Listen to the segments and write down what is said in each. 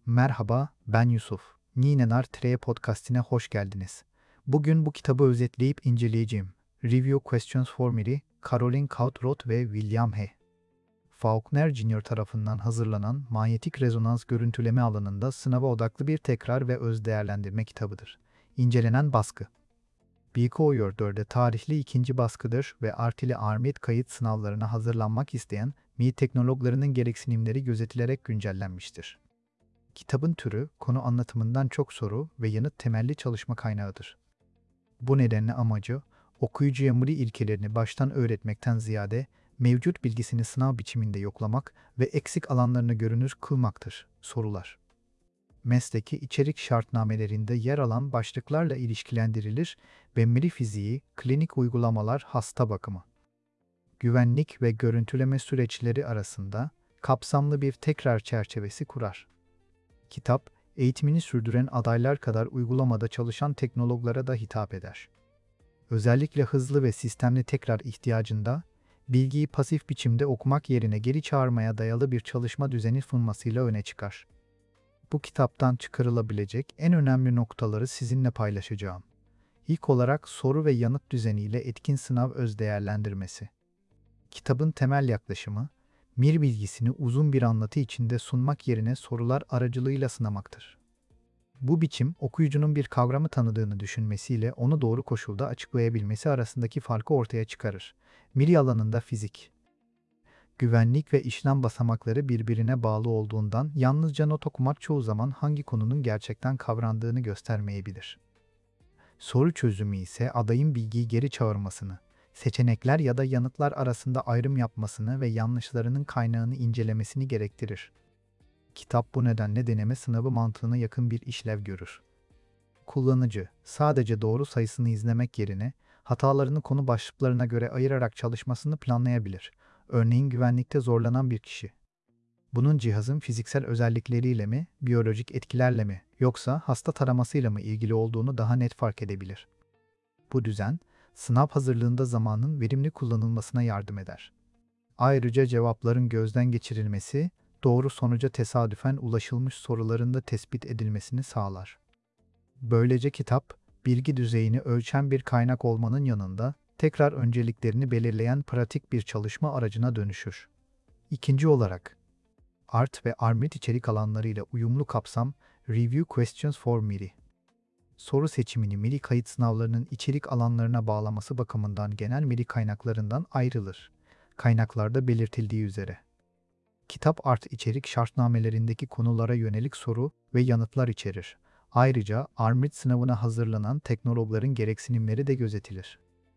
Merhaba, ben Yusuf. Ninenar Treye podcastine hoş geldiniz. Bugün bu kitabı özetleyip inceleyeceğim. Review Questions for Miri, Caroline Cautroot ve William H. Faulkner Jr. tarafından hazırlanan manyetik rezonans görüntüleme alanında sınava odaklı bir tekrar ve öz değerlendirme kitabıdır. İncelenen baskı. Bikoyor 4'e tarihli ikinci baskıdır ve artı armit kayıt sınavlarına hazırlanmak isteyen Mİ teknologlarının gereksinimleri gözetilerek güncellenmiştir. Kitabın türü, konu anlatımından çok soru ve yanıt temelli çalışma kaynağıdır. Bu nedenle amacı, okuyucuya MRI ilkelerini baştan öğretmekten ziyade, mevcut bilgisini sınav biçiminde yoklamak ve eksik alanlarını görünür kılmaktır. Sorular. Mesleki içerik şartnamelerinde yer alan başlıklarla ilişkilendirilir ve MRI fiziği, klinik uygulamalar, hasta bakımı, güvenlik ve görüntüleme süreçleri arasında kapsamlı bir tekrar çerçevesi kurar. Kitap, eğitimini sürdüren adaylar kadar uygulamada çalışan teknologlara da hitap eder. Özellikle hızlı ve sistemli tekrar ihtiyacında, bilgiyi pasif biçimde okumak yerine geri çağırmaya dayalı bir çalışma düzeni sunmasıyla öne çıkar. Bu kitaptan çıkarılabilecek en önemli noktaları sizinle paylaşacağım. İlk olarak soru ve yanıt düzeniyle etkin sınav öz değerlendirmesi. Kitabın temel yaklaşımı, MIR bilgisini uzun bir anlatı içinde sunmak yerine sorular aracılığıyla sınamaktır. Bu biçim, okuyucunun bir kavramı tanıdığını düşünmesiyle onu doğru koşulda açıklayabilmesi arasındaki farkı ortaya çıkarır. MIR alanında fizik, güvenlik ve işlem basamakları birbirine bağlı olduğundan yalnızca not okumak çoğu zaman hangi konunun gerçekten kavrandığını göstermeyebilir. Soru çözümü ise adayın bilgiyi geri çağırmasını, seçenekler ya da yanıtlar arasında ayrım yapmasını ve yanlışlarının kaynağını incelemesini gerektirir. Kitap bu nedenle deneme sınavı mantığına yakın bir işlev görür. Kullanıcı, sadece doğru sayısını izlemek yerine, hatalarını konu başlıklarına göre ayırarak çalışmasını planlayabilir. Örneğin güvenlikte zorlanan bir kişi. Bunun cihazın fiziksel özellikleriyle mi, biyolojik etkilerle mi, yoksa hasta taramasıyla mı ilgili olduğunu daha net fark edebilir. Bu düzen, sınav hazırlığında zamanın verimli kullanılmasına yardım eder. Ayrıca cevapların gözden geçirilmesi, doğru sonuca tesadüfen ulaşılmış soruların da tespit edilmesini sağlar. Böylece kitap, bilgi düzeyini ölçen bir kaynak olmanın yanında, tekrar önceliklerini belirleyen pratik bir çalışma aracına dönüşür. İkinci olarak, ART ve ARMIT içerik alanlarıyla uyumlu kapsam, Review Questions for MIRI. Soru seçimini MIRI kayıt sınavlarının içerik alanlarına bağlaması bakımından genel MIRI kaynaklarından ayrılır. Kaynaklarda belirtildiği üzere. Kitap ART içerik şartnamelerindeki konulara yönelik soru ve yanıtlar içerir. Ayrıca ARMIT sınavına hazırlanan teknologların gereksinimleri de gözetilir.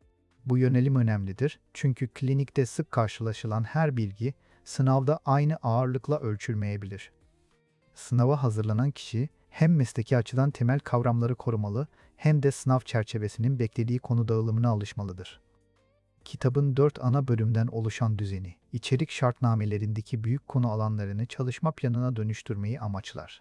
Bu yönelim önemlidir çünkü klinikte sık karşılaşılan her bilgi sınavda aynı ağırlıkla ölçülmeyebilir. Sınava hazırlanan kişi hem mesleki açıdan temel kavramları korumalı hem de sınav çerçevesinin beklediği konu dağılımına alışmalıdır. Kitabın 4 ana bölümden oluşan düzeni, içerik şartnamelerindeki büyük konu alanlarını çalışma planına dönüştürmeyi amaçlar.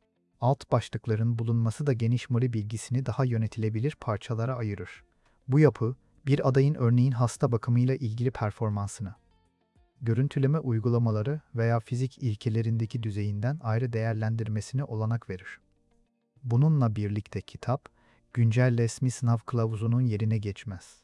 Alt başlıkların bulunması da geniş MRI bilgisini daha yönetilebilir parçalara ayırır. Bu yapı, bir adayın örneğin hasta bakımıyla ilgili performansını, görüntüleme uygulamaları veya fizik ilkelerindeki düzeyinden ayrı değerlendirmesine olanak verir. Bununla birlikte kitap, güncel resmi sınav kılavuzunun yerine geçmez.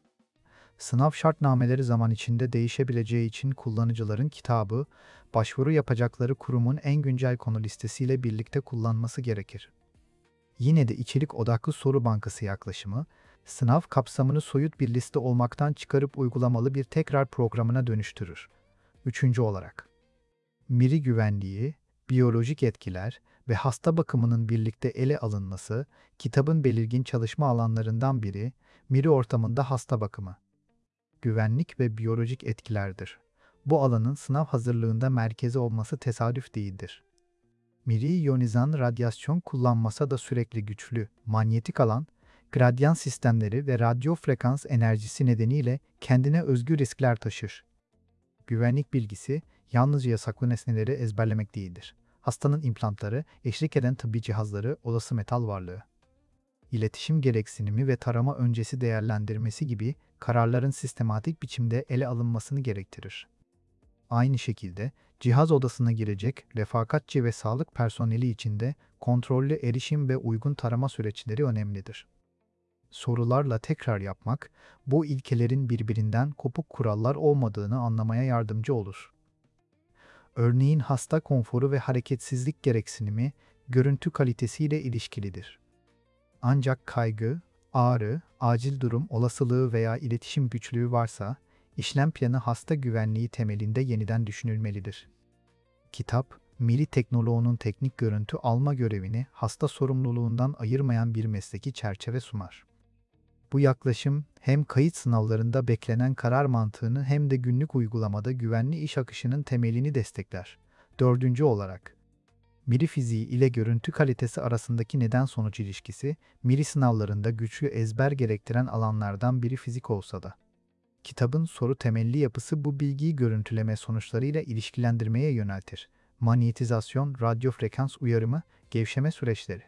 Sınav şartnameleri zaman içinde değişebileceği için kullanıcıların kitabı, başvuru yapacakları kurumun en güncel konu listesiyle birlikte kullanması gerekir. Yine de içerik odaklı soru bankası yaklaşımı, sınav kapsamını soyut bir liste olmaktan çıkarıp uygulamalı bir tekrar programına dönüştürür. Üçüncü olarak, MIRI güvenliği, biyolojik etkiler ve hasta bakımının birlikte ele alınması, kitabın belirgin çalışma alanlarından biri, MIRI ortamında hasta bakımı, güvenlik ve biyolojik etkilerdir. Bu alanın sınav hazırlığında merkezi olması tesadüf değildir. MIRI iyonizan radyasyon kullanmasa da sürekli güçlü, manyetik alan, gradyan sistemleri ve radyo frekans enerjisi nedeniyle kendine özgü riskler taşır. Güvenlik bilgisi, yalnızca yasaklı nesneleri ezberlemek değildir. Hastanın implantları, eşlik eden tıbbi cihazları, olası metal varlığı, iletişim gereksinimi ve tarama öncesi değerlendirmesi gibi kararların sistematik biçimde ele alınmasını gerektirir. Aynı şekilde cihaz odasına girecek refakatçi ve sağlık personeli için de kontrollü erişim ve uygun tarama süreçleri önemlidir. Sorularla tekrar yapmak, bu ilkelerin birbirinden kopuk kurallar olmadığını anlamaya yardımcı olur. Örneğin hasta konforu ve hareketsizlik gereksinimi görüntü kalitesiyle ilişkilidir. Ancak kaygı, ağrı, acil durum olasılığı veya iletişim güçlüğü varsa, işlem planı hasta güvenliği temelinde yeniden düşünülmelidir. Kitap, Miri teknoloğunun teknik görüntü alma görevini hasta sorumluluğundan ayırmayan bir mesleki çerçeve sunar. Bu yaklaşım hem kayıt sınavlarında beklenen karar mantığını hem de günlük uygulamada güvenli iş akışının temelini destekler. Dördüncü olarak, Miri fiziği ile görüntü kalitesi arasındaki neden-sonuç ilişkisi, Miri sınavlarında güçlü ezber gerektiren alanlardan biri fizik olsa da. Kitabın soru temelli yapısı bu bilgiyi görüntüleme sonuçlarıyla ilişkilendirmeye yöneltir. Manyetizasyon, radyo frekans uyarımı, gevşeme süreçleri.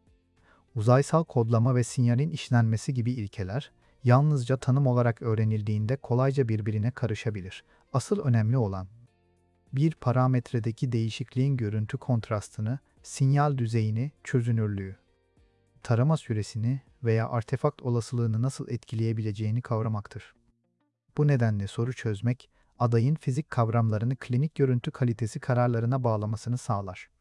Uzaysal kodlama ve sinyalin işlenmesi gibi ilkeler, yalnızca tanım olarak öğrenildiğinde kolayca birbirine karışabilir. Asıl önemli olan, bir parametredeki değişikliğin görüntü kontrastını, sinyal düzeyini, çözünürlüğü, tarama süresini veya artefakt olasılığını nasıl etkileyebileceğini kavramaktır. Bu nedenle soru çözmek, adayın fizik kavramlarını klinik görüntü kalitesi kararlarına bağlamasını sağlar.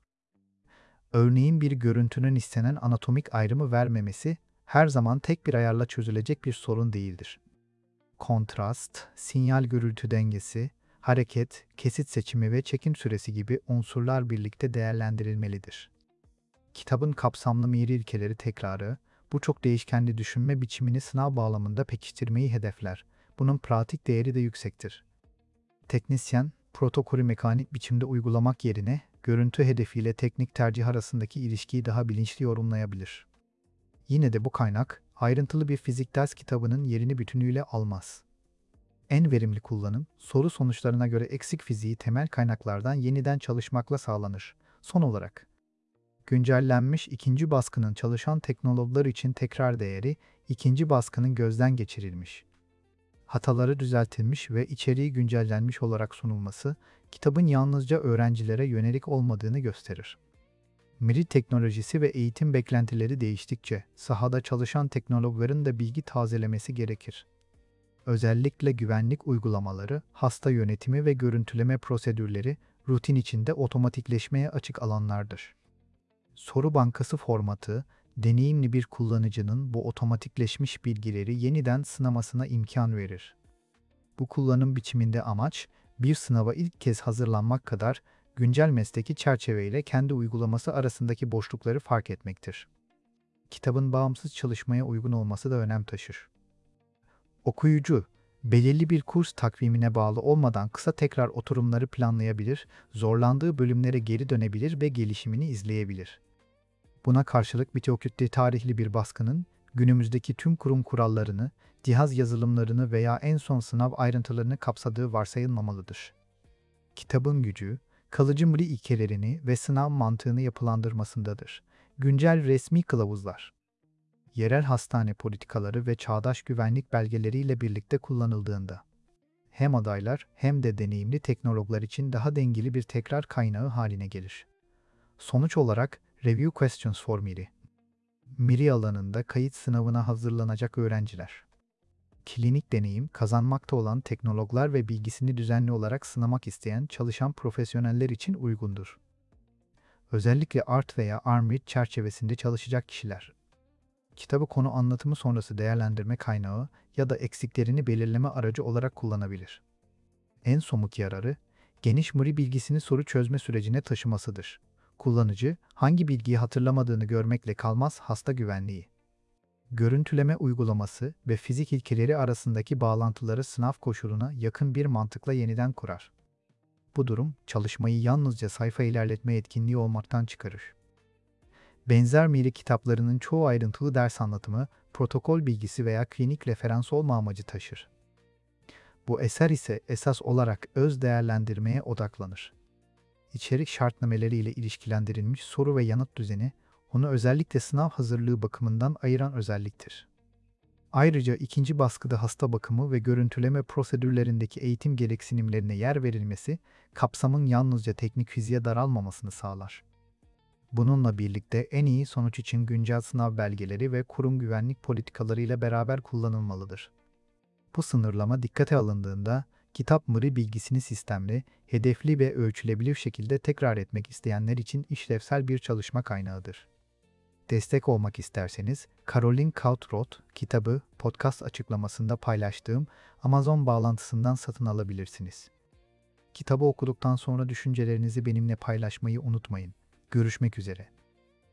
Örneğin bir görüntünün istenen anatomik ayrımı vermemesi, her zaman tek bir ayarla çözülecek bir sorun değildir. Kontrast, sinyal gürültü dengesi, hareket, kesit seçimi ve çekim süresi gibi unsurlar birlikte değerlendirilmelidir. Kitabın kapsamlı miri ilkeleri tekrarı, bu çok değişkenli düşünme biçimini sınav bağlamında pekiştirmeyi hedefler. Bunun pratik değeri de yüksektir. Teknisyen, protokolü mekanik biçimde uygulamak yerine, görüntü hedefiyle teknik tercih arasındaki ilişkiyi daha bilinçli yorumlayabilir. Yine de bu kaynak, ayrıntılı bir fizik ders kitabının yerini bütünüyle almaz. En verimli kullanım, soru sonuçlarına göre eksik fiziği temel kaynaklardan yeniden çalışmakla sağlanır. Son olarak, güncellenmiş ikinci baskının çalışan teknologlar için tekrar değeri, ikinci baskının gözden geçirilmiş, hataları düzeltilmiş ve içeriği güncellenmiş olarak sunulması, kitabın yalnızca öğrencilere yönelik olmadığını gösterir. Miri teknolojisi ve eğitim beklentileri değiştikçe, sahada çalışan teknologların da bilgi tazelemesi gerekir. Özellikle güvenlik uygulamaları, hasta yönetimi ve görüntüleme prosedürleri, rutin içinde otomatikleşmeye açık alanlardır. Soru bankası formatı, deneyimli bir kullanıcının bu otomatikleşmiş bilgileri yeniden sınamasına imkan verir. Bu kullanım biçiminde amaç, bir sınava ilk kez hazırlanmak kadar güncel mesleki çerçeveyle kendi uygulaması arasındaki boşlukları fark etmektir. Kitabın bağımsız çalışmaya uygun olması da önem taşır. Okuyucu, belirli bir kurs takvimine bağlı olmadan kısa tekrar oturumları planlayabilir, zorlandığı bölümlere geri dönebilir ve gelişimini izleyebilir. Buna karşılık Bitiokütte tarihli bir baskının, günümüzdeki tüm kurum kurallarını, cihaz yazılımlarını veya en son sınav ayrıntılarını kapsadığı varsayılmamalıdır. Kitabın gücü, kalıcı MRI ilkelerini ve sınav mantığını yapılandırmasındadır. Güncel resmi kılavuzlar, yerel hastane politikaları ve çağdaş güvenlik belgeleriyle birlikte kullanıldığında, hem adaylar hem de deneyimli teknologlar için daha dengeli bir tekrar kaynağı haline gelir. Sonuç olarak, Review Questions for Miri. Miri alanında kayıt sınavına hazırlanacak öğrenciler. Klinik deneyim kazanmakta olan teknologlar ve bilgisini düzenli olarak sınamak isteyen çalışan profesyoneller için uygundur. Özellikle ART veya ARMRIT çerçevesinde çalışacak kişiler. Kitabı konu anlatımı sonrası değerlendirme kaynağı ya da eksiklerini belirleme aracı olarak kullanabilir. En somut yararı, geniş MRI bilgisini soru çözme sürecine taşımasıdır. Kullanıcı, hangi bilgiyi hatırlamadığını görmekle kalmaz hasta güvenliği. Görüntüleme uygulaması ve fizik ilkeleri arasındaki bağlantıları sınav koşuluna yakın bir mantıkla yeniden kurar. Bu durum, çalışmayı yalnızca sayfa ilerletme etkinliği olmaktan çıkarır. Benzer Miri kitaplarının çoğu ayrıntılı ders anlatımı, protokol bilgisi veya klinik referans olma amacı taşır. Bu eser ise esas olarak öz değerlendirmeye odaklanır. İçerik şartnameleriyle ilişkilendirilmiş soru ve yanıt düzeni, onu özellikle sınav hazırlığı bakımından ayıran özelliktir. Ayrıca ikinci baskıda hasta bakımı ve görüntüleme prosedürlerindeki eğitim gereksinimlerine yer verilmesi, kapsamın yalnızca teknik fiziğe daralmamasını sağlar. Bununla birlikte en iyi sonuç için güncel sınav belgeleri ve kurum güvenlik politikaları ile beraber kullanılmalıdır. Bu sınırlama dikkate alındığında, kitap MRI bilgisini sistemli, hedefli ve ölçülebilir şekilde tekrar etmek isteyenler için işlevsel bir çalışma kaynağıdır. Destek olmak isterseniz, Caroline Kautroth kitabı podcast açıklamasında paylaştığım Amazon bağlantısından satın alabilirsiniz. Kitabı okuduktan sonra düşüncelerinizi benimle paylaşmayı unutmayın. Görüşmek üzere.